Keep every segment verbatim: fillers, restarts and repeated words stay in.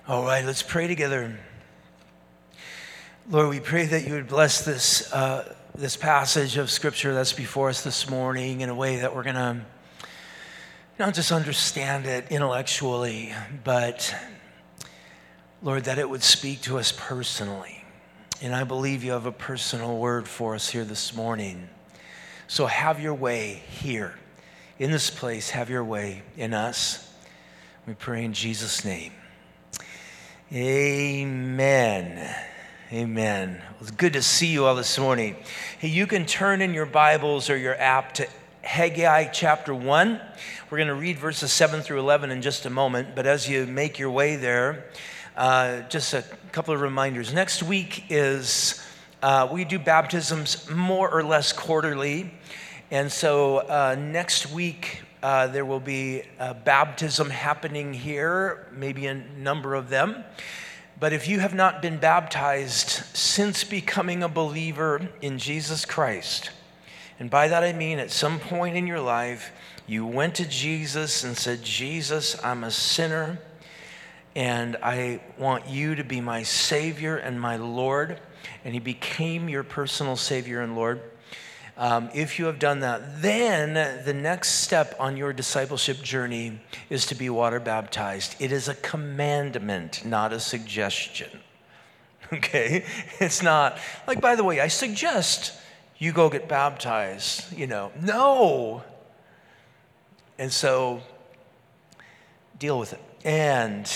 All right, let's pray together. Lord, we pray that you would bless this uh, this passage of Scripture that's before us this morning in a way that we're going to not just understand it intellectually, but, Lord, that it would speak to us personally. And I believe you have a personal word for us here this morning. So have your way here in this place. Have your way in us. We pray in Jesus' name. Amen. Amen. Well, it's good to see you all this morning. Hey, you can turn in your Bibles or your app to Haggai chapter one. We're going to read verses seven through eleven in just a moment. But as you make your way there, uh, just a couple of reminders. Next week is, uh, we do baptisms more or less quarterly. And so uh, next week, Uh, there will be a baptism happening here, maybe a number of them. But if you have not been baptized since becoming a believer in Jesus Christ, and by that I mean at some point in your life, you went to Jesus and said, Jesus, I'm a sinner, and I want you to be my Savior and my Lord, and he became your personal Savior and Lord. Um, if you have done that, then the next step on your discipleship journey is to be water baptized. It is a commandment, not a suggestion. Okay? It's not like, by the way, I suggest you go get baptized, you know. No. And so deal with it. And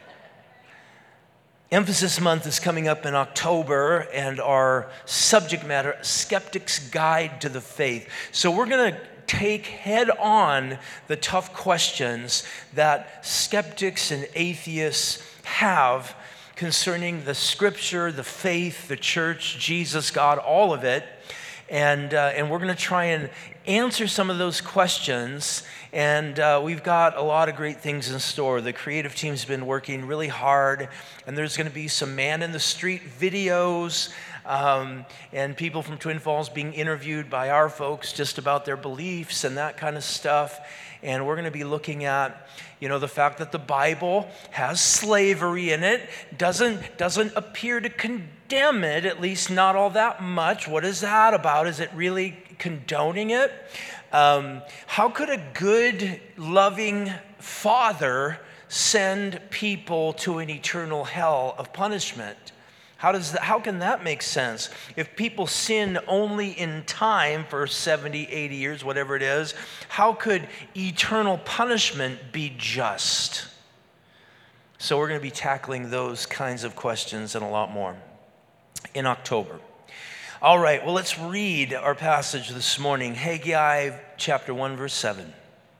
Emphasis Month is coming up in October, and our subject matter, Skeptic's Guide to the Faith. So we're going to take head on the tough questions that skeptics and atheists have concerning the Scripture, the faith, the church, Jesus, God, all of it. And, uh, and we're going to try and answer some of those questions. And uh, we've got a lot of great things in store. The creative team's been working really hard, and there's going to be some man in the street videos um, and people from Twin Falls being interviewed by our folks just about their beliefs and that kind of stuff. And we're going to be looking at, you know, the fact that the Bible has slavery in it, doesn't, doesn't appear to condemn it, at least not all that much. What is that about? Is it really condoning it? Um, how could a good, loving father send people to an eternal hell of punishment? How does that, how can that make sense? If people sin only in time for seventy, eighty years, whatever it is, how could eternal punishment be just? So we're going to be tackling those kinds of questions and a lot more in October. All right, well, let's read our passage this morning, Haggai chapter one, verse seven.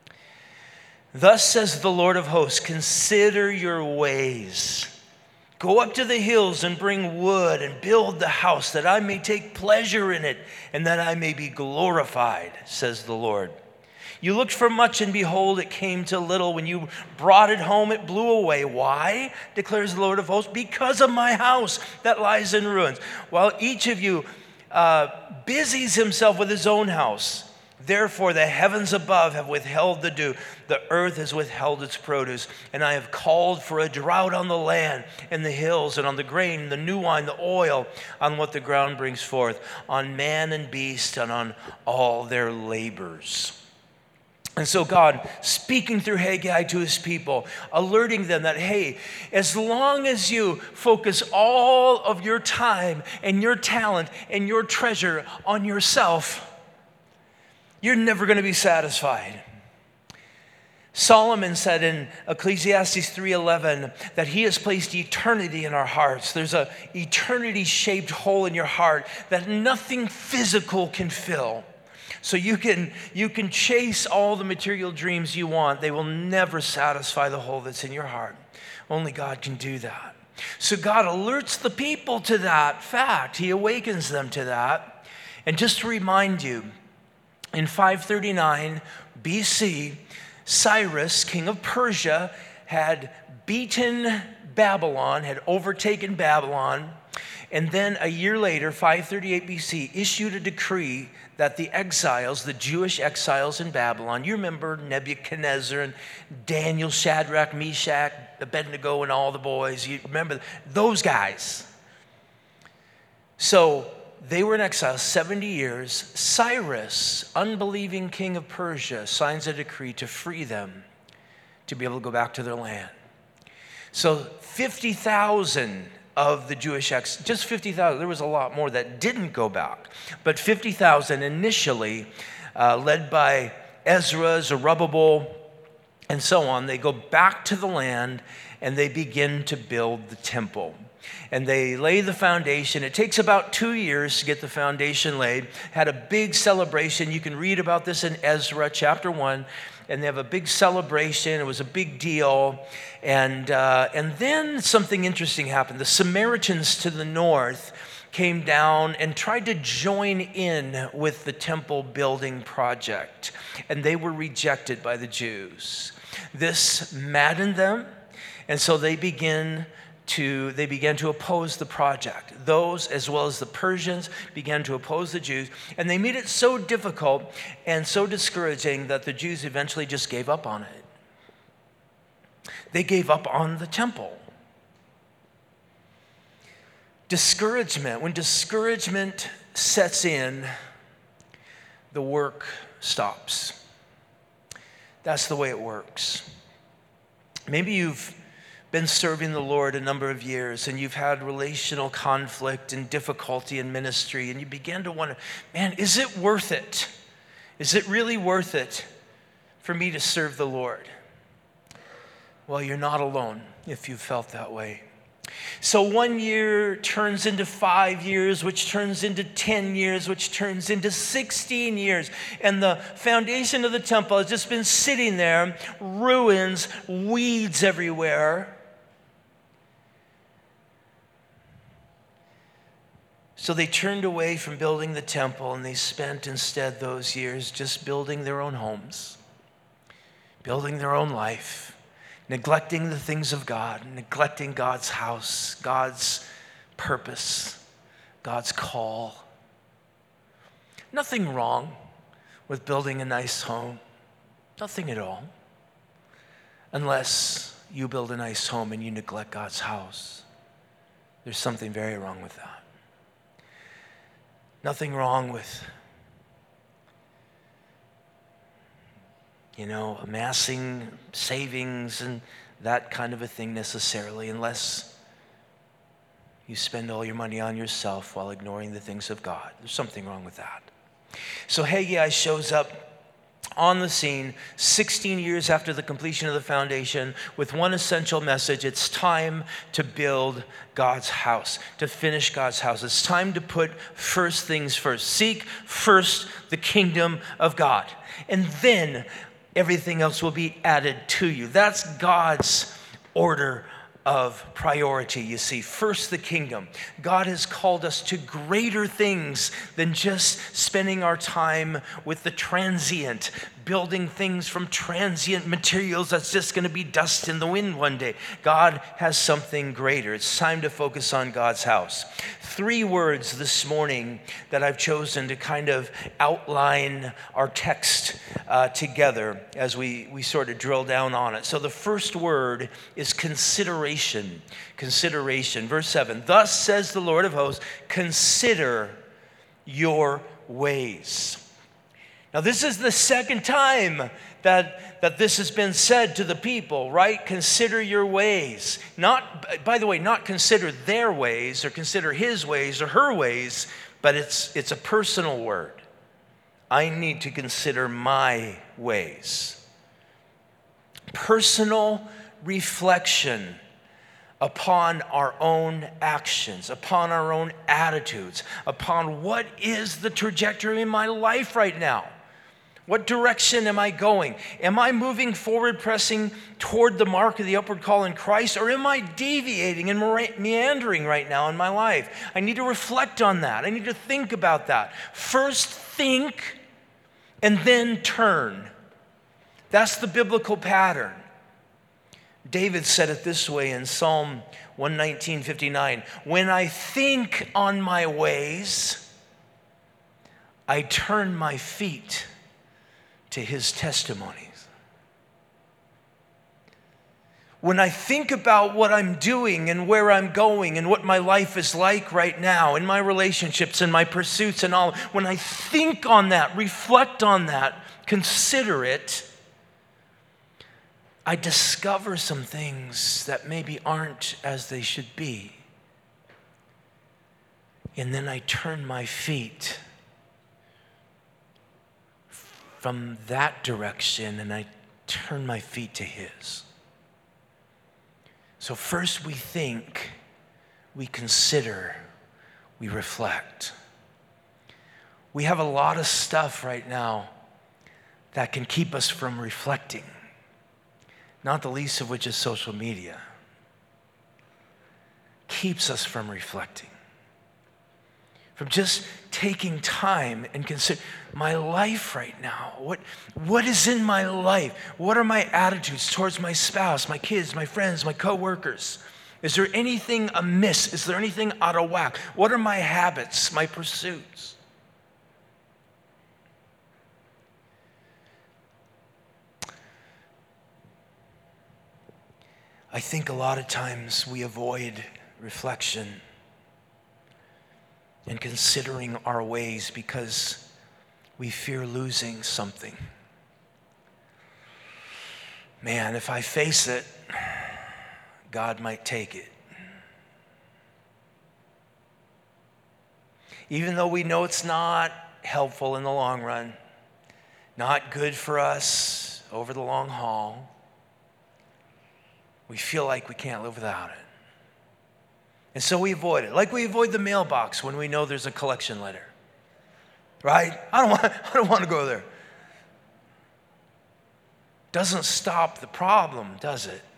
Thus says the Lord of hosts, consider your ways. Go up to the hills and bring wood and build the house that I may take pleasure in it and that I may be glorified, says the Lord. You looked for much, and behold, it came to little. When you brought it home, it blew away. Why? Declares the Lord of hosts. Because of my house that lies in ruins. While each of you uh, busies himself with his own house, therefore the heavens above have withheld the dew. The earth has withheld its produce. And I have called for a drought on the land and the hills and on the grain, the new wine, the oil, on what the ground brings forth, on man and beast and on all their labors. And so God, speaking through Haggai to his people, alerting them that, hey, as long as you focus all of your time and your talent and your treasure on yourself, you're never going to be satisfied. Solomon said in Ecclesiastes three eleven that he has placed eternity in our hearts. There's an eternity-shaped hole in your heart that nothing physical can fill. So you can, you can chase all the material dreams you want. They will never satisfy the hole that's in your heart. Only God can do that. So God alerts the people to that fact. He awakens them to that. And just to remind you, in five thirty-nine B C, Cyrus, king of Persia, had beaten Babylon, had overtaken Babylon, And then a year later, five thirty-eight B C, issued a decree that the exiles, the Jewish exiles in Babylon, you remember Nebuchadnezzar and Daniel, Shadrach, Meshach, Abednego, and all the boys. You remember those guys. So they were in exile seventy years. Cyrus, unbelieving king of Persia, signs a decree to free them to be able to go back to their land. So fifty thousand of the Jewish ex, just fifty thousand. There was a lot more that didn't go back. But fifty thousand initially, uh, led by Ezra, Zerubbabel, and so on, they go back to the land and they begin to build the temple. And they lay the foundation. It takes about two years to get the foundation laid. Had a big celebration. You can read about this in Ezra chapter one. And they have a big celebration. It was a big deal. And, uh, and then something interesting happened. The Samaritans to the north came down and tried to join in with the temple building project. And they were rejected by the Jews. This maddened them. And so they begin To, they began to oppose the project. Those, as well as the Persians, began to oppose the Jews. And they made it so difficult and so discouraging that the Jews eventually just gave up on it. They gave up on the temple. Discouragement. When discouragement sets in, the work stops. That's the way it works. Maybe you've been serving the Lord a number of years and you've had relational conflict and difficulty in ministry, and you begin to wonder, man, is it worth it? Is it really worth it for me to serve the Lord? Well, you're not alone if you've felt that way. So one year turns into five years, which turns into ten years, which turns into sixteen years. And the foundation of the temple has just been sitting there, ruins, weeds everywhere. So they turned away from building the temple, and they spent instead those years just building their own homes, building their own life, neglecting the things of God, neglecting God's house, God's purpose, God's call. Nothing wrong with building a nice home. Nothing at all. Unless you build a nice home and you neglect God's house. There's something very wrong with that. Nothing wrong with, you know, amassing savings and that kind of a thing necessarily, unless you spend all your money on yourself while ignoring the things of God. There's something wrong with that. So Haggai shows up on the scene sixteen years after the completion of the foundation with one essential message. It's time to build God's house, to finish God's house. It's time to put first things first. Seek first the kingdom of God, and then everything else will be added to you. That's God's order of priority, you see. First, the kingdom. God has called us to greater things than just spending our time with the transient, building things from transient materials that's just going to be dust in the wind one day. God has something greater. It's time to focus on God's house. Three words this morning that I've chosen to kind of outline our text uh, together as we, we sort of drill down on it. So the first word is consideration. Consideration. Verse seven, thus says the Lord of hosts, consider your ways. Now, this is the second time that, that this has been said to the people, right? Consider your ways. Not, by the way, not consider their ways or consider his ways or her ways, but it's, it's a personal word. I need to consider my ways. Personal reflection upon our own actions, upon our own attitudes, upon what is the trajectory in my life right now. What direction am I going? Am I moving forward, pressing toward the mark of the upward call in Christ, or am I deviating and meandering right now in my life? I need to reflect on that. I need to think about that. First think and then turn. That's the biblical pattern. David said it this way in Psalm one nineteen, fifty-nine. When I think on my ways, I turn my feet to his testimonies. When I think about what I'm doing and where I'm going and what my life is like right now in my relationships and my pursuits and all, when I think on that, reflect on that, consider it, I discover some things that maybe aren't as they should be. And then I turn my feet from that direction and I turn my feet to his. So first we think, we consider, we reflect. We have a lot of stuff right now that can keep us from reflecting, not the least of which is social media. Keeps us from reflecting, from just taking time and consider my life right now. What, what is in my life? What are my attitudes towards my spouse, my kids, my friends, my coworkers? Is there anything amiss? Is there anything out of whack? What are my habits, my pursuits? I think a lot of times we avoid reflection and considering our ways because we fear losing something. Man, if I face it, God might take it. Even though we know it's not helpful in the long run, not good for us over the long haul, we feel like we can't live without it. And so we avoid it. Like we avoid the mailbox when we know there's a collection letter. Right? I don't want, I don't want to go there. Doesn't stop the problem, does it?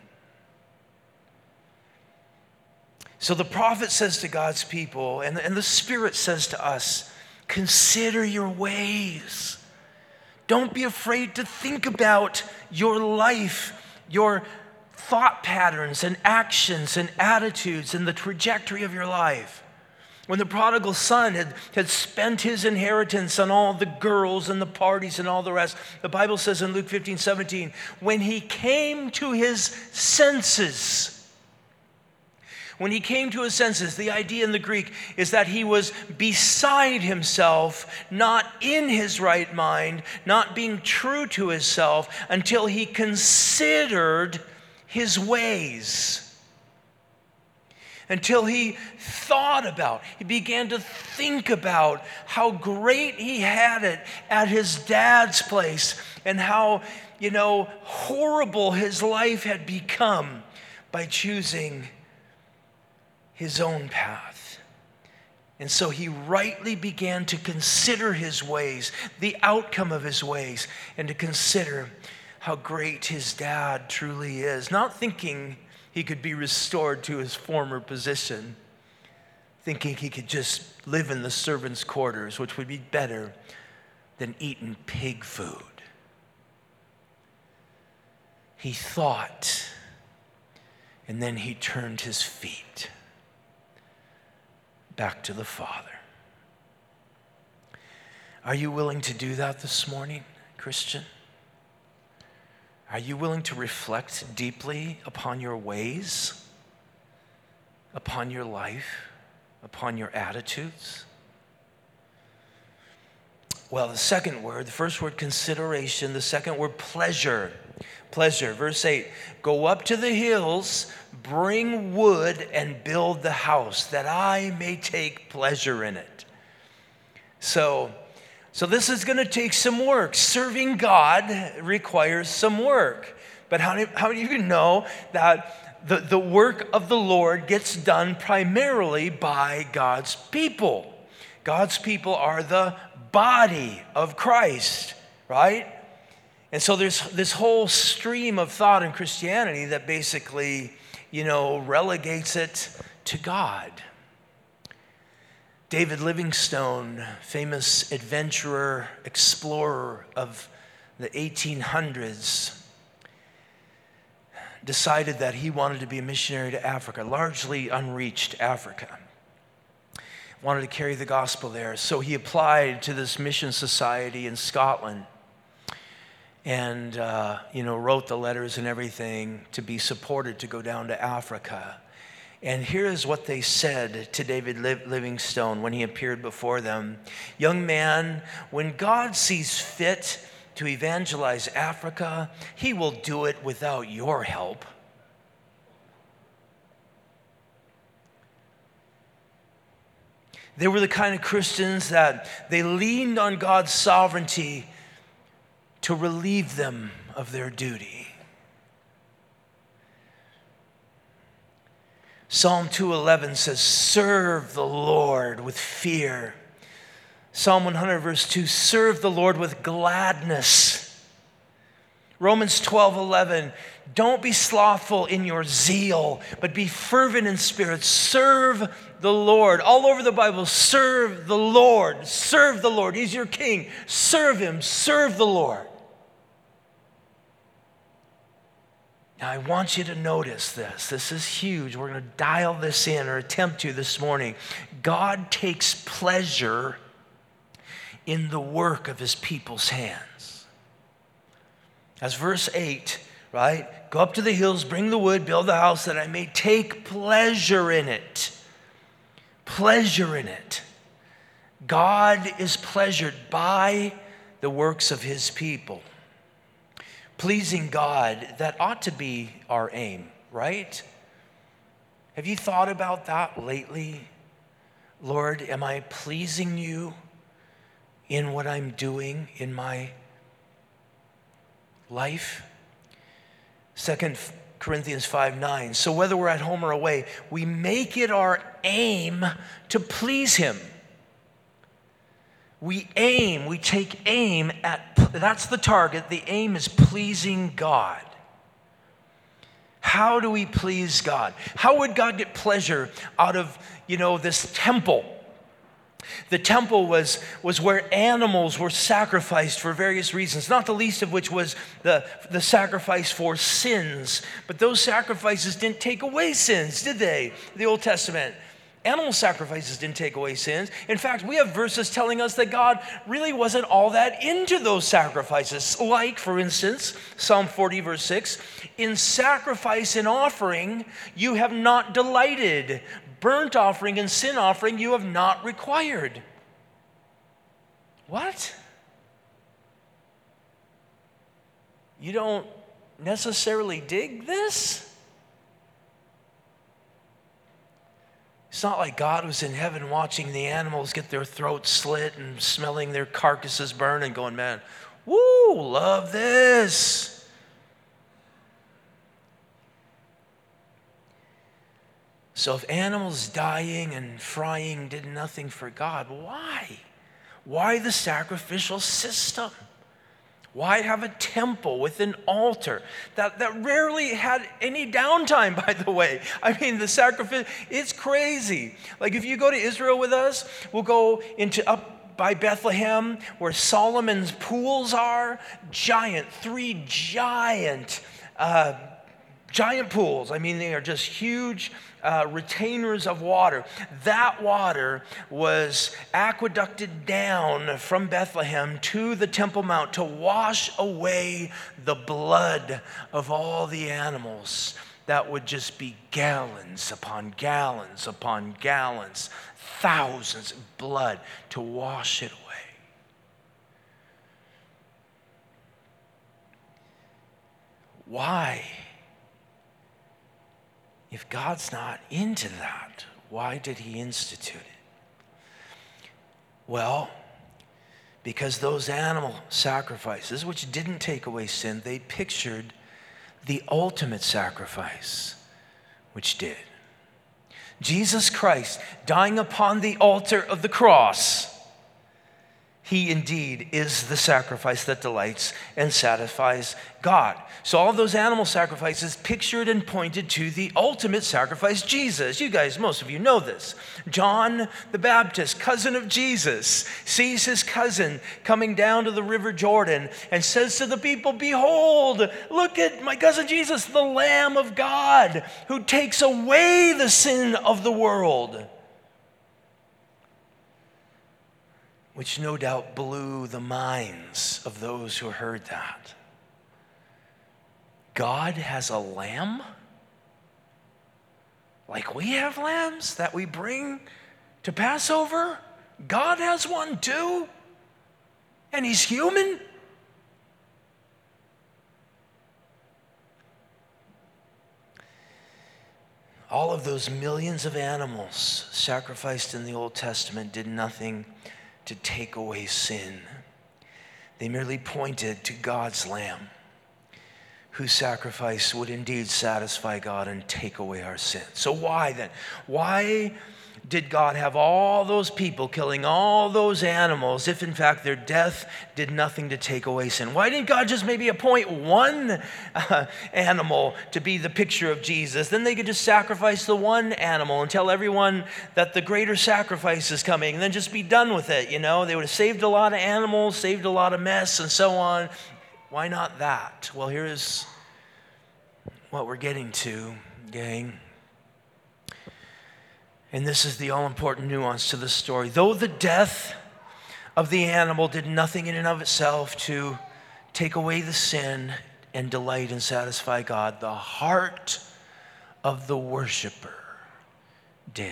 So the prophet says to God's people, and, and the Spirit says to us, consider your ways. Don't be afraid to think about your life, your thought patterns and actions and attitudes and the trajectory of your life. When the prodigal son had, had spent his inheritance on all the girls and the parties and all the rest, the Bible says in Luke fifteen, seventeen, when he came to his senses, when he came to his senses, the idea in the Greek is that he was beside himself, not in his right mind, not being true to himself, until he considered his ways, until he thought about, he began to think about how great he had it at his dad's place and how, you know, horrible his life had become by choosing his own path. And so he rightly began to consider his ways, the outcome of his ways, and to consider how great his dad truly is, not thinking he could be restored to his former position, thinking he could just live in the servants' quarters, which would be better than eating pig food. He thought, and then he turned his feet back to the Father. Are you willing to do that this morning, Christian? Are you willing to reflect deeply upon your ways, upon your life, upon your attitudes? Well, the second word, the first word, consideration. The second word, pleasure. Pleasure. Verse eight, go up to the hills, bring wood, and build the house, that I may take pleasure in it. So, So this is going to take some work. Serving God requires some work. But how, do, how do you know that the, the work of the Lord gets done primarily by God's people? God's people are the body of Christ, right? And so there's this whole stream of thought in Christianity that basically, you know, relegates it to God. David Livingstone, famous adventurer, explorer of the eighteen hundreds, decided that he wanted to be a missionary to Africa, largely unreached Africa. Wanted to carry the gospel there. So he applied to this mission society in Scotland and, uh, you know, wrote the letters and everything to be supported to go down to Africa. And here is what they said to David Livingstone when he appeared before them. Young man, when God sees fit to evangelize Africa, he will do it without your help. They were the kind of Christians that they leaned on God's sovereignty to relieve them of their duty. Psalm two eleven says, serve the Lord with fear. Psalm one hundred verse two, serve the Lord with gladness. Romans twelve eleven, don't be slothful in your zeal, but be fervent in spirit. Serve the Lord. All over the Bible, serve the Lord. Serve the Lord. He's your king. Serve him. Serve the Lord. Now, I want you to notice this. This is huge. We're going to dial this in, or attempt to this morning. God takes pleasure in the work of his people's hands. As verse eight, right? Go up to the hills, bring the wood, build the house, that I may take pleasure in it. Pleasure in it. God is pleasured by the works of his people. Pleasing God, that ought to be our aim, right? Have you thought about that lately? Lord, am I pleasing you in what I'm doing in my life? Second Corinthians five nine. So whether we're at home or away, we make it our aim to please him. We aim, we take aim at, that's the target. The aim is pleasing God. How do we please God? How would God get pleasure out of, you know, this temple? The temple was, was where animals were sacrificed for various reasons, not the least of which was the, the sacrifice for sins. But those sacrifices didn't take away sins, did they? The Old Testament. Animal sacrifices didn't take away sins. In fact, we have verses telling us that God really wasn't all that into those sacrifices. Like, for instance, Psalm forty, verse six, in sacrifice and offering you have not delighted. Burnt offering and sin offering you have not required. What? You don't necessarily dig this? It's not like God was in heaven watching the animals get their throats slit and smelling their carcasses burn and going, man, woo, love this. So if animals dying and frying did nothing for God, why? Why the sacrificial system? Why have a temple with an altar that, that rarely had any downtime, by the way? I mean, the sacrifice, it's crazy. Like if you go to Israel with us, we'll go into up by Bethlehem where Solomon's pools are. Giant, three giant, uh, giant pools. I mean, they are just huge Uh, retainers of water. That water was aqueducted down from Bethlehem to the Temple Mount to wash away the blood of all the animals. That would just be gallons upon gallons upon gallons, thousands of blood to wash it away. Why? If God's not into that, why did he institute it? Well, because those animal sacrifices, which didn't take away sin, they pictured the ultimate sacrifice, which did. Jesus Christ dying upon the altar of the cross, He indeed is the sacrifice that delights and satisfies God. So all those animal sacrifices pictured and pointed to the ultimate sacrifice, Jesus. You guys, most of you know this. John the Baptist, cousin of Jesus, sees his cousin coming down to the river Jordan and says to the people, "Behold, look at my cousin Jesus, the Lamb of God, who takes away the sin of the world." Which no doubt blew the minds of those who heard that. God has a lamb? Like we have lambs that we bring to Passover? God has one too? And he's human? All of those millions of animals sacrificed in the Old Testament did nothing to take away sin. They merely pointed to God's Lamb, whose sacrifice would indeed satisfy God and take away our sin. So why then? Why did God have all those people killing all those animals if in fact their death did nothing to take away sin? Why didn't God just maybe appoint one uh, animal to be the picture of Jesus? Then they could just sacrifice the one animal and tell everyone that the greater sacrifice is coming and then just be done with it, you know? They would have saved a lot of animals, saved a lot of mess and so on. Why not that? Well, here's what we're getting to, gang. And this is the all-important nuance to the story. Though the death of the animal did nothing in and of itself to take away the sin and delight and satisfy God, the heart of the worshiper did.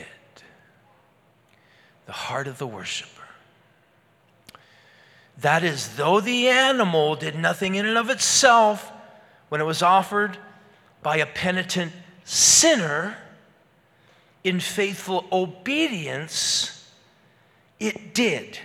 The heart of the worshiper. That is, though the animal did nothing in and of itself when it was offered by a penitent sinner, in faithful obedience, it did.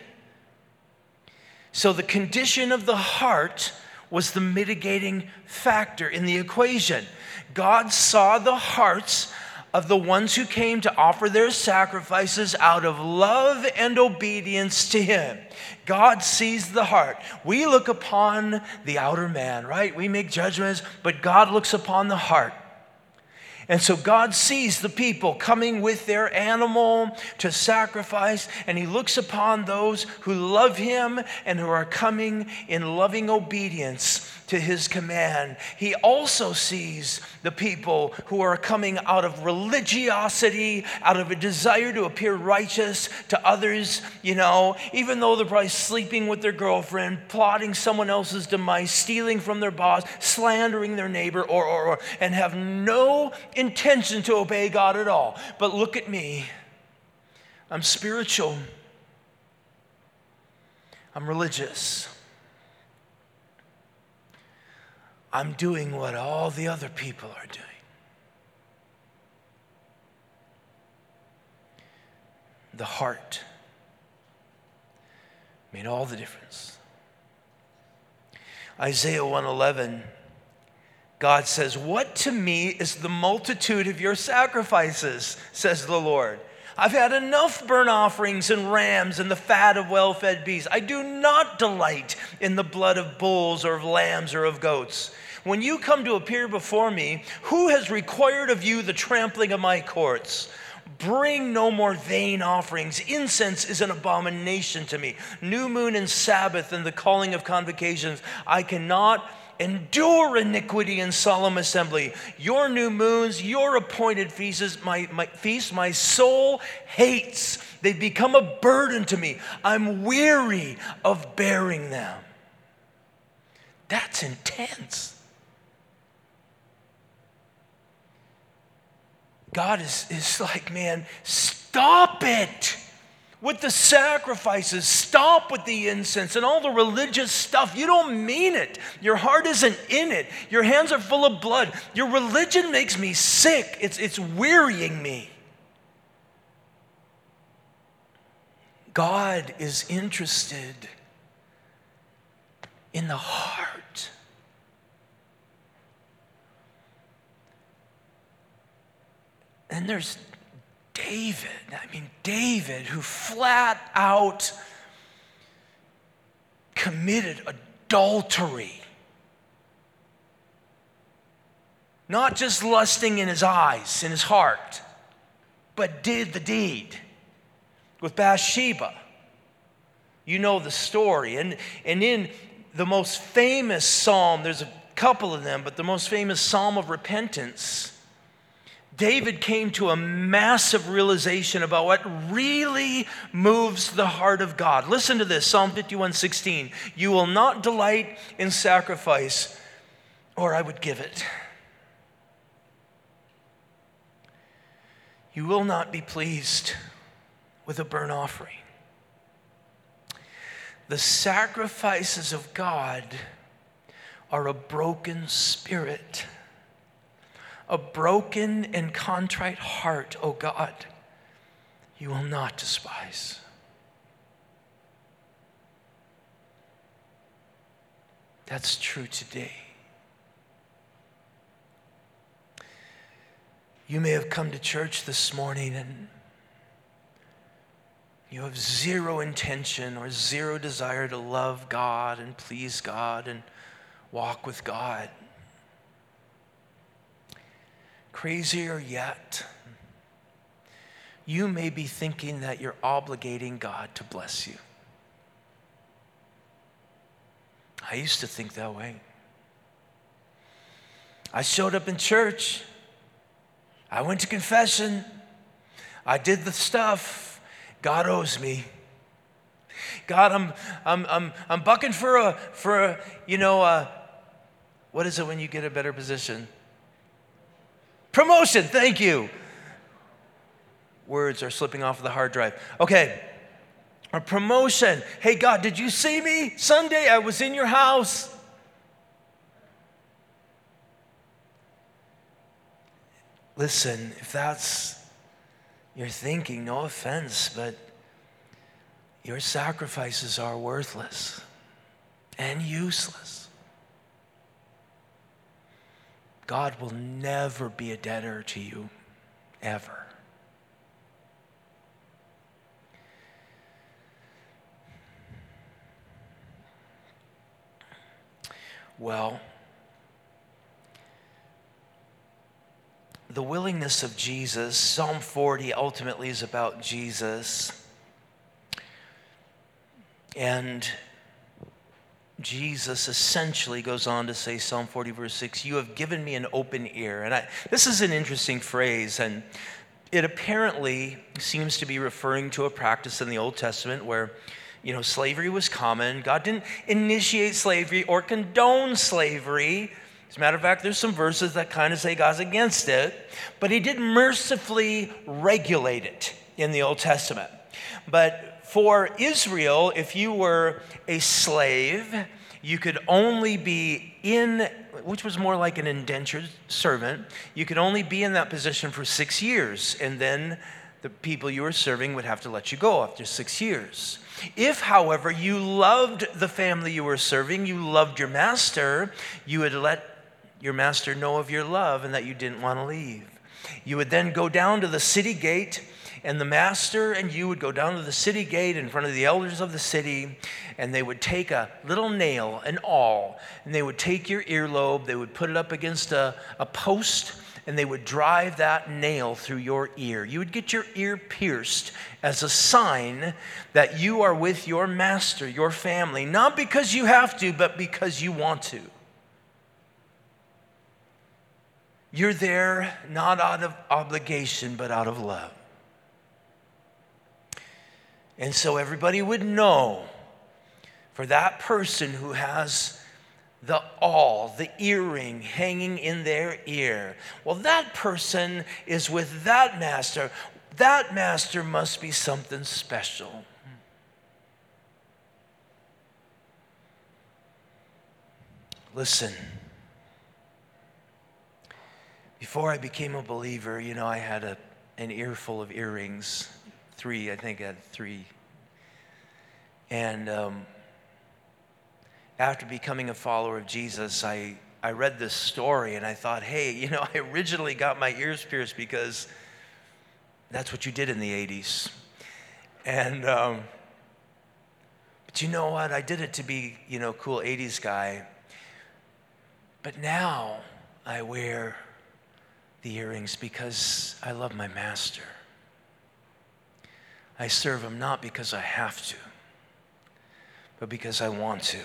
So the condition of the heart was the mitigating factor in the equation. God saw the hearts of the ones who came to offer their sacrifices out of love and obedience to him. God sees the heart. We look upon the outer man, right? We make judgments, but God looks upon the heart. And so God sees the people coming with their animal to sacrifice, and he looks upon those who love him and who are coming in loving obedience to his command. He also sees the people who are coming out of religiosity, out of a desire to appear righteous to others, you know, even though they're probably sleeping with their girlfriend, plotting someone else's demise, stealing from their boss, slandering their neighbor, or, or, or and have no intention to obey God at all. But look at me. I'm spiritual. I'm religious. I'm doing what all the other people are doing. The heart made all the difference. Isaiah one eleven, God says, "What to me is the multitude of your sacrifices, says the Lord. I've had enough burnt offerings and rams and the fat of well-fed beasts. I do not delight in the blood of bulls or of lambs or of goats. When you come to appear before me, who has required of you the trampling of my courts? Bring no more vain offerings. Incense is an abomination to me. New moon and Sabbath and the calling of convocations. I cannot endure iniquity and solemn assembly. Your new moons, your appointed feasts, my, my feasts, my soul hates. They've become a burden to me. I'm weary of bearing them." That's intense. God is, is like, man, stop it with the sacrifices. Stop with the incense and all the religious stuff. You don't mean it. Your heart isn't in it. Your hands are full of blood. Your religion makes me sick. It's, it's wearying me. God is interested in the heart. And there's David. I mean, David, who flat out committed adultery. Not just lusting in his eyes, in his heart, but did the deed with Bathsheba. You know the story. And, and in the most famous psalm, there's a couple of them, but the most famous psalm of repentance, David came to a massive realization about what really moves the heart of God. Listen to this, Psalm fifty-one sixteen. You will not delight in sacrifice, or I would give it. You will not be pleased with a burnt offering. The sacrifices of God are a broken spirit, a broken and contrite heart, O God, you will not despise. That's true today. You may have come to church this morning and you have zero intention or zero desire to love God and please God and walk with God. Crazier yet, you may be thinking that you're obligating God to bless you. I used to think that way. I showed up in church. I went to confession. I did the stuff. God owes me. God, I'm I'm I'm I'm bucking for a for a, you know, a, what is it when you get a better position? Promotion, thank you. Words are slipping off of the hard drive. Okay. A promotion. Hey God, did you see me Sunday? I was in your house. Listen, if that's your thinking, no offense, but your sacrifices are worthless and useless. God will never be a debtor to you, ever. Well, the willingness of Jesus, Psalm forty ultimately is about Jesus. And Jesus essentially goes on to say, Psalm forty verse six, you have given me an open ear. And I, this is an interesting phrase, and it apparently seems to be referring to a practice in the Old Testament where, you know, slavery was common. God didn't initiate slavery or condone slavery. As a matter of fact, there's some verses that kind of say God's against it, but he did mercifully regulate it in the Old Testament. But for Israel, if you were a slave, you could only be in, which was more like an indentured servant, you could only be in that position for six years, and then the people you were serving would have to let you go after six years. If, however, you loved the family you were serving, you loved your master, you would let your master know of your love and that you didn't want to leave. You would then go down to the city gate, and the master and you would go down to the city gate in front of the elders of the city, and they would take a little nail, an awl, and they would take your earlobe, they would put it up against a, a post, and they would drive that nail through your ear. You would get your ear pierced as a sign that you are with your master, your family, not because you have to, but because you want to. You're there not out of obligation, but out of love. And so everybody would know, for that person who has the awl, the earring hanging in their ear, well, that person is with that master. That master must be something special. Listen. Before I became a believer, you know, I had a, an earful of earrings. Three, I think I had three. And um, after becoming a follower of Jesus, I, I read this story and I thought, hey, you know, I originally got my ears pierced because that's what you did in the eighties. And um, But you know what? I did it to be, you know, cool eighties guy. But now I wear the earrings because I love my master. I serve him not because I have to, but because I want to.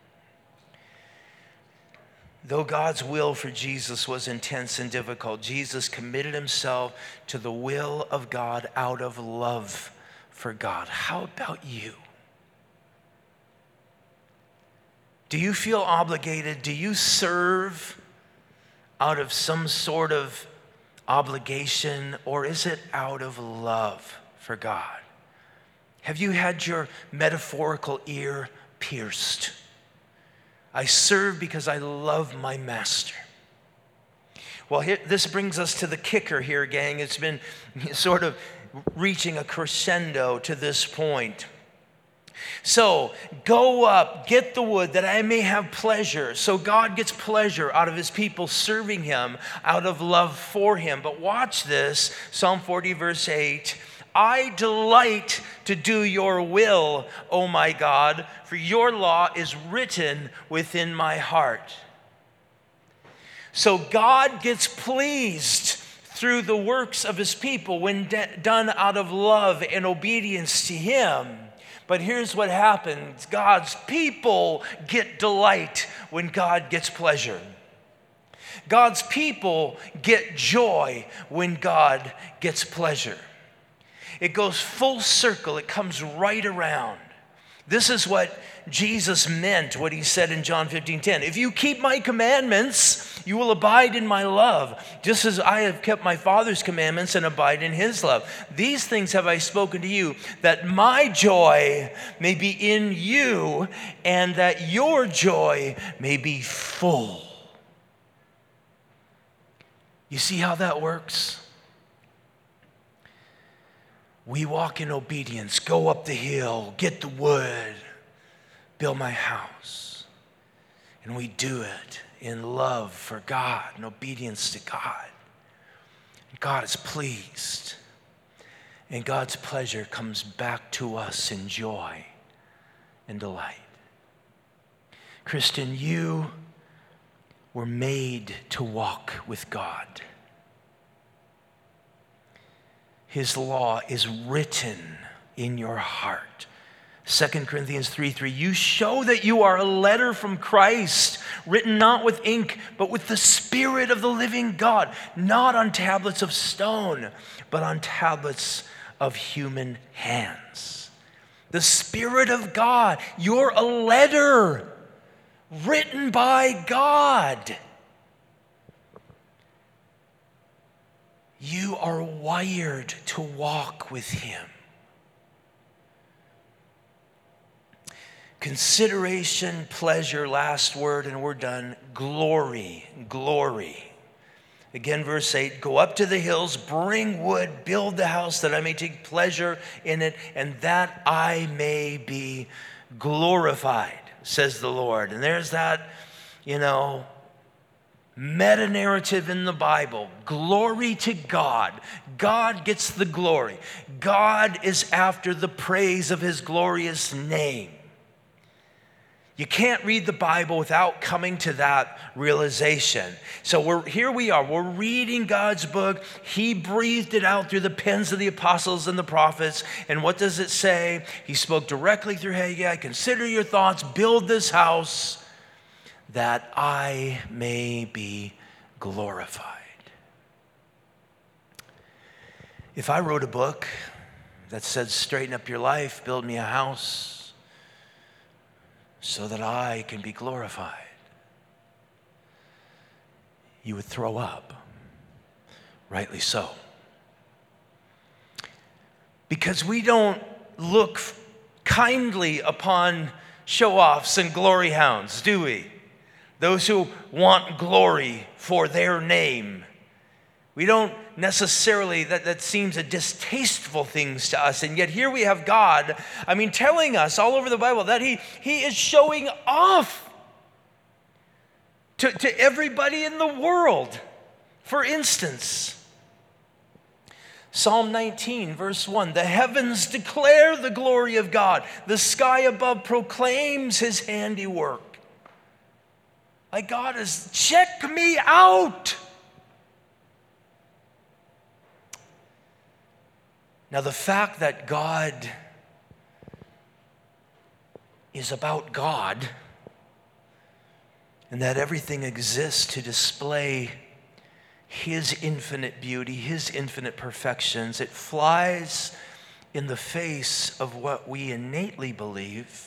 Though God's will for Jesus was intense and difficult, Jesus committed himself to the will of God out of love for God. How about you? Do you feel obligated? Do you serve out of some sort of obligation, or is it out of love for God? Have you had your metaphorical ear pierced? I serve because I love my master. Well, here, this brings us to the kicker here, gang. It's been sort of reaching a crescendo to this point. So, go up, get the wood, that I may have pleasure. So God gets pleasure out of his people serving him, out of love for him. But watch this, Psalm forty, verse eight. I delight to do your will, O my God, for your law is written within my heart. So God gets pleased through the works of his people when de- done out of love and obedience to him. But here's what happens. God's people get delight when God gets pleasure. God's people get joy when God gets pleasure. It goes full circle. It comes right around. This is what Jesus meant, what he said in John fifteen ten. If you keep my commandments, you will abide in my love, just as I have kept my Father's commandments and abide in his love. These things have I spoken to you, that my joy may be in you, and that your joy may be full. You see how that works? We walk in obedience, go up the hill, get the wood, build my house. And we do it in love for God and obedience to God. And God is pleased. And God's pleasure comes back to us in joy and delight. Christian, you were made to walk with God. His law is written in your heart. Second Corinthians three three, you show that you are a letter from Christ, written not with ink, but with the Spirit of the living God, not on tablets of stone, but on tablets of human hands. The Spirit of God, you're a letter written by God. You are wired to walk with him. Consideration, pleasure, last word, and we're done. Glory, glory. Again, verse eight, go up to the hills, bring wood, build the house that I may take pleasure in it, and that I may be glorified, says the Lord. And there's that, you know, meta-narrative in the Bible. Glory to God. God gets the glory. God is after the praise of his glorious name. You can't read the Bible without coming to that realization. So we're here we are. We're reading God's book. He breathed it out through the pens of the apostles and the prophets. And what does it say? He spoke directly through Haggai. Consider your thoughts. Build this house, that I may be glorified. If I wrote a book that said, straighten up your life, build me a house, so that I can be glorified, you would throw up. Rightly so. Because we don't look kindly upon show-offs and glory hounds, do we? Those who want glory for their name. We don't necessarily, that, that seems a distasteful thing to us. And yet here we have God, I mean, telling us all over the Bible that he, he is showing off to, to everybody in the world. For instance, Psalm nineteen, verse one, the heavens declare the glory of God. The sky above proclaims his handiwork. Like God is, check me out. Now, the fact that God is about God and that everything exists to display his infinite beauty, his infinite perfections, it flies in the face of what we innately believe,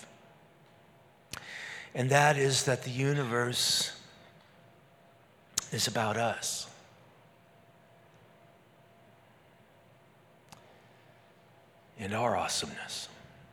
and that is that the universe is about us. And our awesomeness.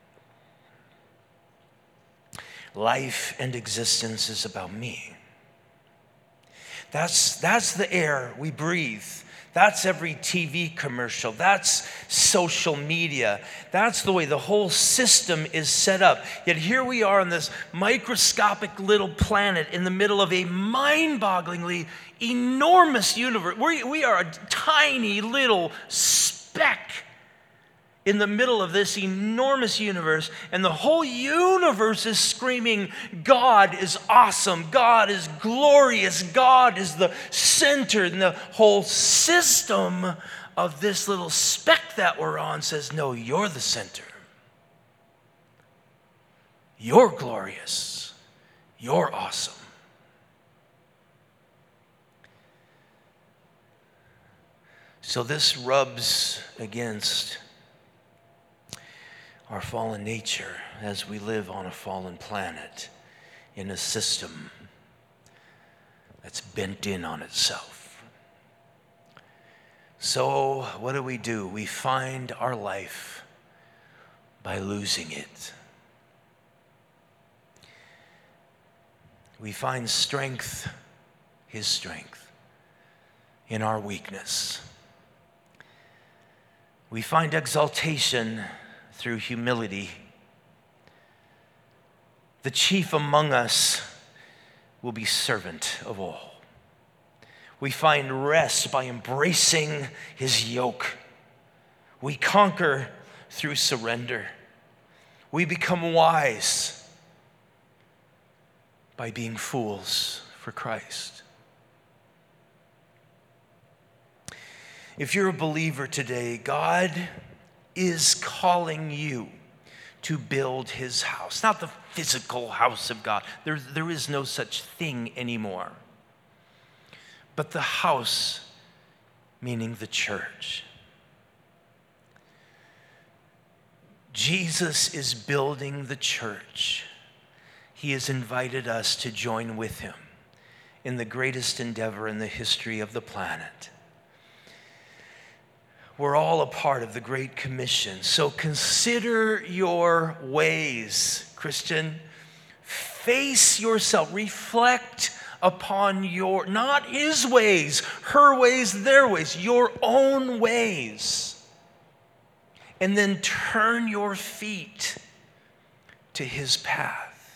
Life and existence is about me. That's, that's the air we breathe. That's every T V commercial. That's social media. That's the way the whole system is set up. Yet here we are on this microscopic little planet in the middle of a mind-bogglingly enormous universe. We, we are a tiny little speck in the middle of this enormous universe, and the whole universe is screaming, God is awesome, God is glorious, God is the center, and the whole system of this little speck that we're on says, no, you're the center. You're glorious. You're awesome. So this rubs against our fallen nature as we live on a fallen planet in a system that's bent in on itself. So what do we do? We find our life by losing it. We find strength, his strength, in our weakness. We find exaltation through humility. The chief among us will be servant of all. We find rest by embracing his yoke. We conquer through surrender. We become wise by being fools for Christ. If you're a believer today, God is calling you to build his house. Not the physical house of God. There, there is no such thing anymore. But the house, meaning the church. Jesus is building the church. He has invited us to join with him in the greatest endeavor in the history of the planet. We're all a part of the Great Commission. So consider your ways, Christian. Face yourself. Reflect upon your, not his ways, her ways, their ways, your own ways. And then turn your feet to his path.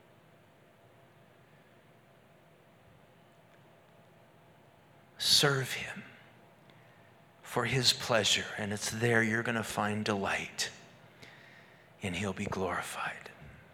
Serve him for his pleasure, and it's there you're going to find delight, and he'll be glorified.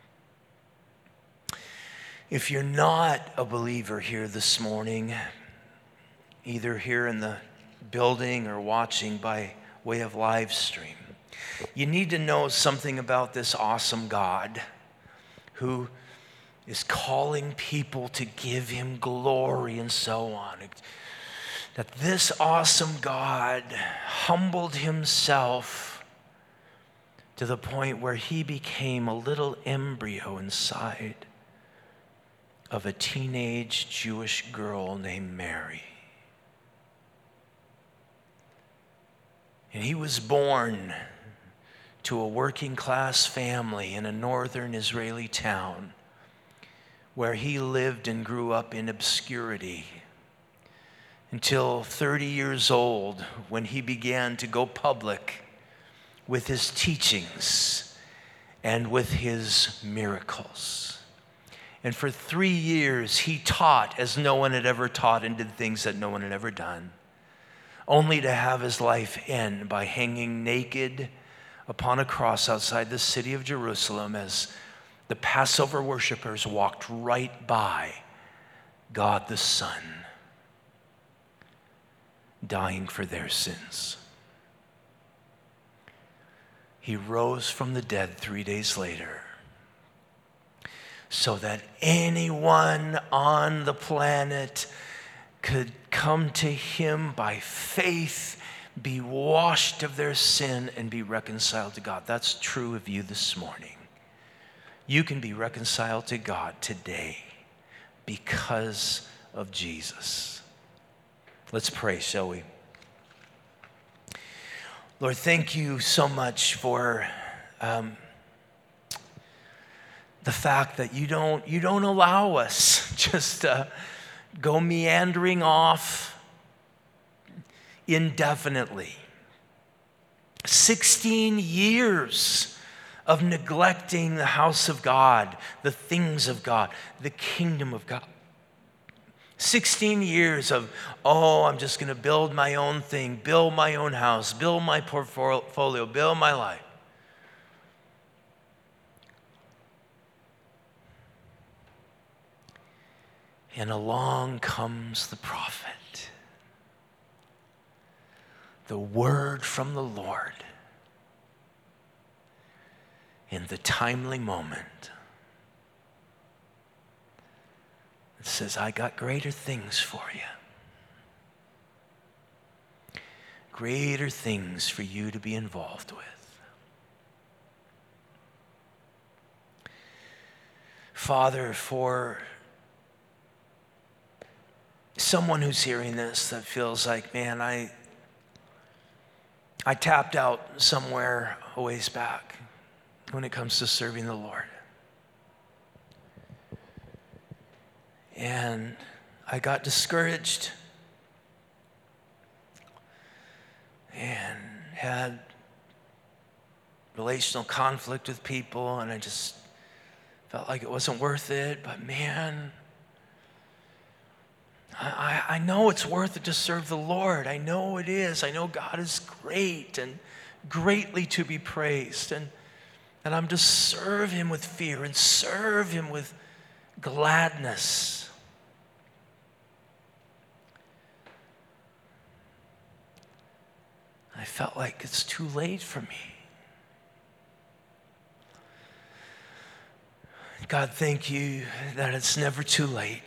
If you're not a believer here this morning, either here in the building or watching by way of live stream, you need to know something about this awesome God who is calling people to give him glory and so on. That this awesome God humbled himself to the point where he became a little embryo inside of a teenage Jewish girl named Mary. And he was born to a working class family in a northern Israeli town where he lived and grew up in obscurity until thirty years old, when he began to go public with his teachings and with his miracles. And for three years, he taught as no one had ever taught and did things that no one had ever done. only to have his life end by hanging naked upon a cross outside the city of Jerusalem as the Passover worshipers walked right by God the Son, dying for their sins. He rose from the dead three days later so that anyone on the planet could come to him by faith, be washed of their sin, and be reconciled to God. That's true of you this morning. You can be reconciled to God today because of Jesus. Let's pray, shall we? Lord, thank you so much for um, the fact that you don't, you don't allow us just uh, go meandering off indefinitely. sixteen years of neglecting the house of God, the things of God, the kingdom of God. sixteen years of, oh, I'm just going to build my own thing, build my own house, build my portfolio, build my life. And along comes the prophet, the word from the Lord in the timely moment. It says, I got greater things for you. Greater things for you to be involved with. Father, for someone who's hearing this that feels like, man, I, I tapped out somewhere a ways back when it comes to serving the Lord. And I got discouraged and had relational conflict with people, and I just felt like it wasn't worth it. But man, I, I know it's worth it to serve the Lord. I know it is. I know God is great and greatly to be praised. And, and I'm to serve him with fear and serve him with gladness. I felt like it's too late for me. God, thank you that it's never too late.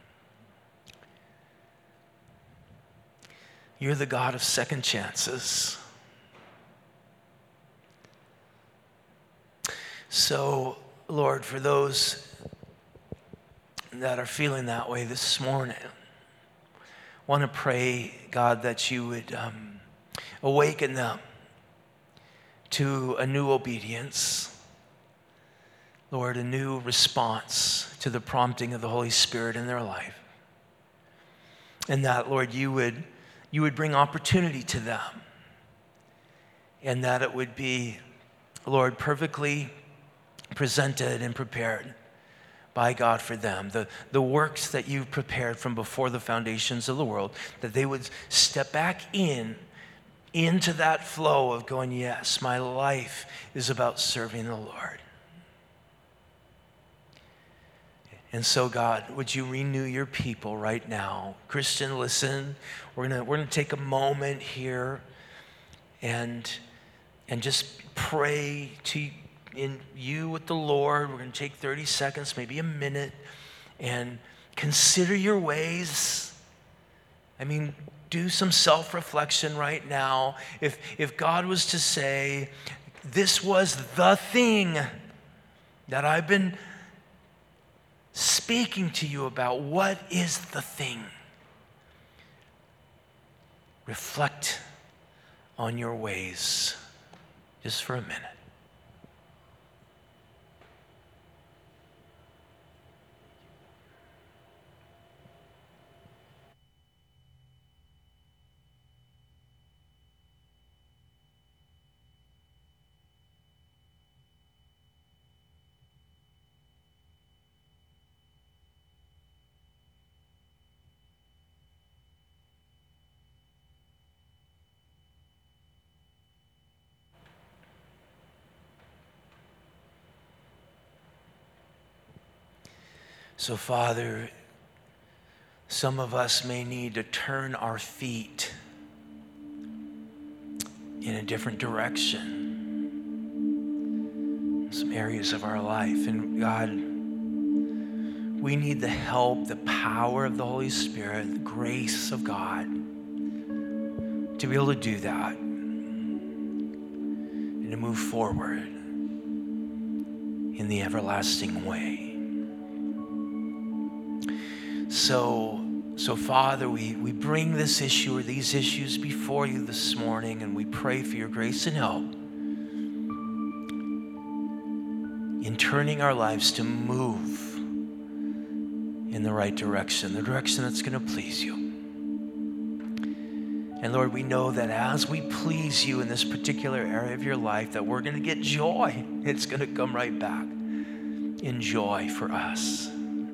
You're the God of second chances. So, Lord, for those that are feeling that way this morning, I want to pray, God, that you would um, awaken them to a new obedience. Lord, a new response to the prompting of the Holy Spirit in their life. And that, Lord, you would, you would bring opportunity to them. And that it would be, Lord, perfectly presented and prepared by God for them. The, the works that you've prepared from before the foundations of the world, that they would step back in into that flow of going, yes, my life is about serving the Lord. And so, God, would you renew your people right now? Christian, listen, we're gonna we're gonna take a moment here and and just pray to in you with the Lord. We're gonna take thirty seconds, maybe a minute, and consider your ways. I mean, do some self-reflection right now. If, if God was to say, this was the thing that I've been speaking to you about, what is the thing? Reflect on your ways just for a minute. So, Father, some of us may need to turn our feet in a different direction, some areas of our life. And God, we need the help, the power of the Holy Spirit, the grace of God to be able to do that and to move forward in the everlasting way. So, so Father, we, we bring this issue or these issues before you this morning, and we pray for your grace and help in turning our lives to move in the right direction, the direction that's going to please you. And Lord, we know that as we please you in this particular area of your life, that we're going to get joy. It's going to come right back in joy for us.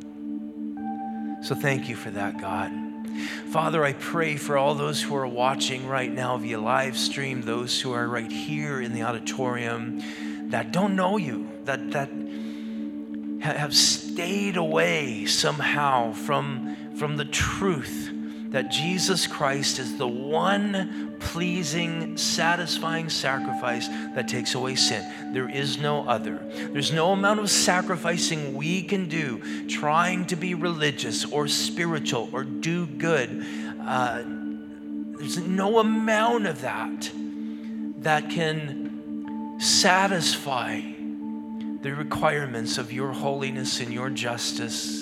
So thank you for that, God. Father, I pray for all those who are watching right now via live stream, those who are right here in the auditorium that don't know you, that, that have stayed away somehow from, from the truth that Jesus Christ is the one pleasing, satisfying sacrifice that takes away sin. There is no other. There's no amount of sacrificing we can do trying to be religious or spiritual or do good. Uh, there's no amount of that that can satisfy the requirements of your holiness and your justice.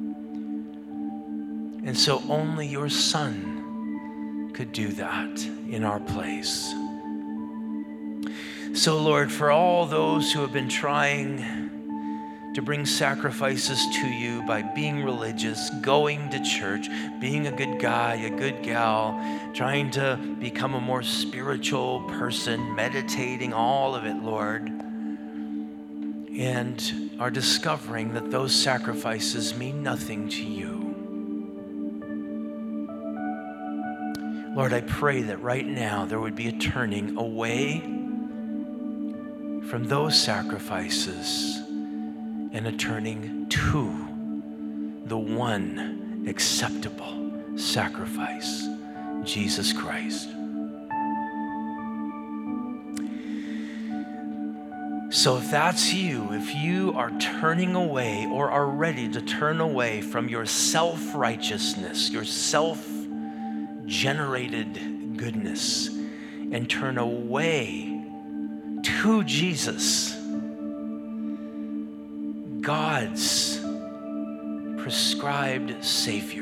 And so only your Son could do that in our place. So Lord, for all those who have been trying to bring sacrifices to you by being religious, going to church, being a good guy, a good gal, trying to become a more spiritual person, meditating, all of it, Lord, and are discovering that those sacrifices mean nothing to you. Lord, I pray that right now there would be a turning away from those sacrifices and a turning to the one acceptable sacrifice, Jesus Christ. So if that's you, if you are turning away or are ready to turn away from your self-righteousness, your self-generated goodness, and turn away to Jesus, God's prescribed Savior,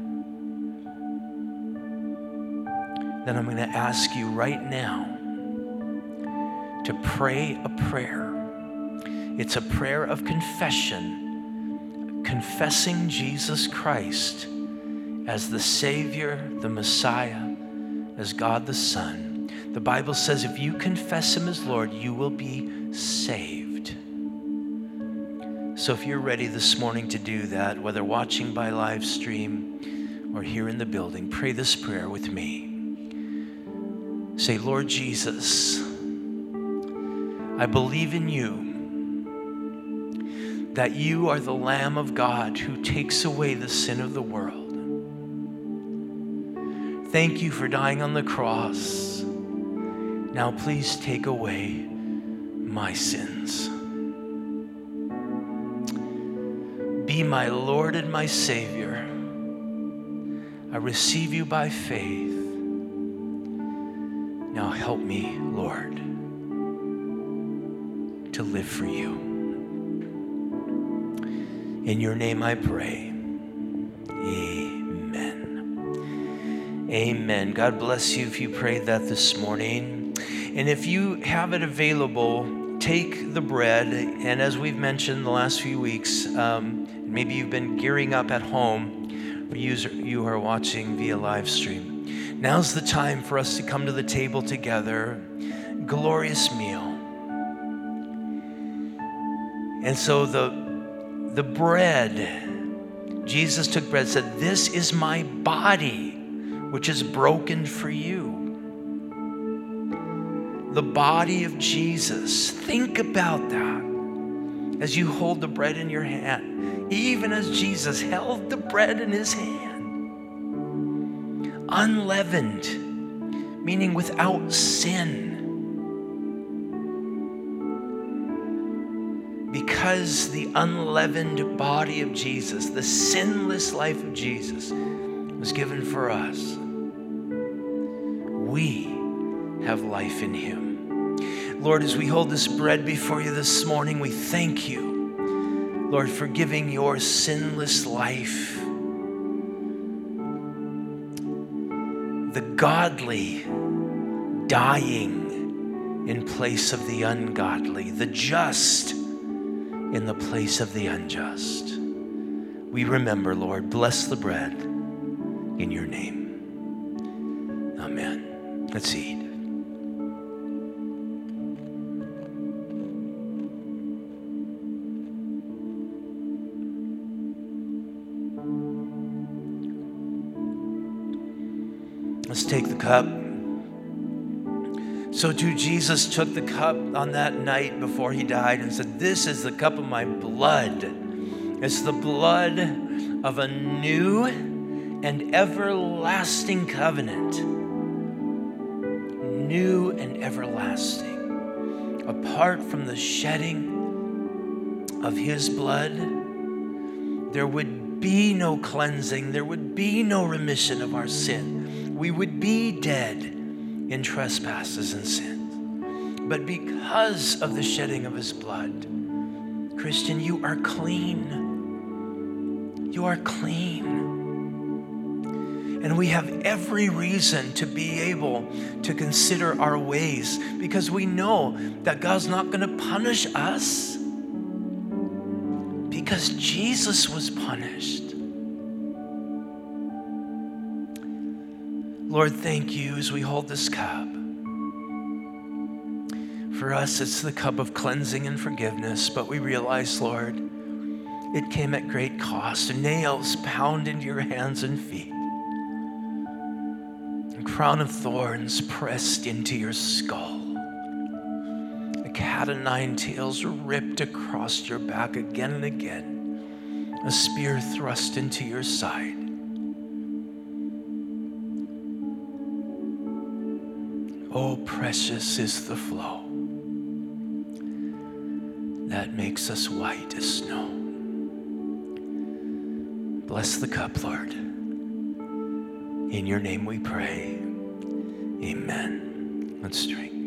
then I'm going to ask you right now to pray a prayer. It's a prayer of confession, confessing Jesus Christ as the Savior, the Messiah, as God the Son. The Bible says if you confess Him as Lord, you will be saved. So if you're ready this morning to do that, whether watching by live stream or here in the building, pray this prayer with me. Say, Lord Jesus, I believe in you, that you are the Lamb of God who takes away the sin of the world. Thank you for dying on the cross. Now please take away my sins. Be my Lord and my Savior. I receive you by faith. Now help me, Lord, to live for you. In your name I pray. Amen. Amen. God bless you if you prayed that this morning. And if you have it available, take the bread. And as we've mentioned the last few weeks, um, maybe you've been gearing up at home, for you who are watching via live stream. Now's the time for us to come to the table together. Glorious meal. And so the, the bread, Jesus took bread and said, "This is my body, which is broken for you." The body of Jesus. Think about that as you hold the bread in your hand. even as Jesus held the bread in his hand, unleavened, meaning without sin. Because the unleavened body of Jesus, the sinless life of Jesus, was given for us, we have life in him. Lord, as we hold this bread before you this morning, we thank you, Lord, for giving your sinless life. The godly dying in place of the ungodly, the just in the place of the unjust. We remember, Lord, bless the bread in your name. Amen. Let's eat. Let's take the cup. So too, Jesus took the cup on that night before he died and said, "This is the cup of my blood. It's the blood of a new and everlasting covenant." New and everlasting. Apart from the shedding of his blood, there would be no cleansing. There would be no remission of our sin. We would be dead in trespasses and sins. But because of the shedding of his blood, Christian, you are clean. You are clean. And we have every reason to be able to consider our ways, because we know that God's not going to punish us because Jesus was punished. Lord, thank you as we hold this cup. For us, it's the cup of cleansing and forgiveness, but we realize, Lord, it came at great cost. Nails pounded into your hands and feet. A crown of thorns pressed into your skull. A cat o' nine tails ripped across your back again and again. A spear thrust into your side. Oh, precious is the flow that makes us white as snow. Bless the cup, Lord. In your name we pray. Amen. Let's drink.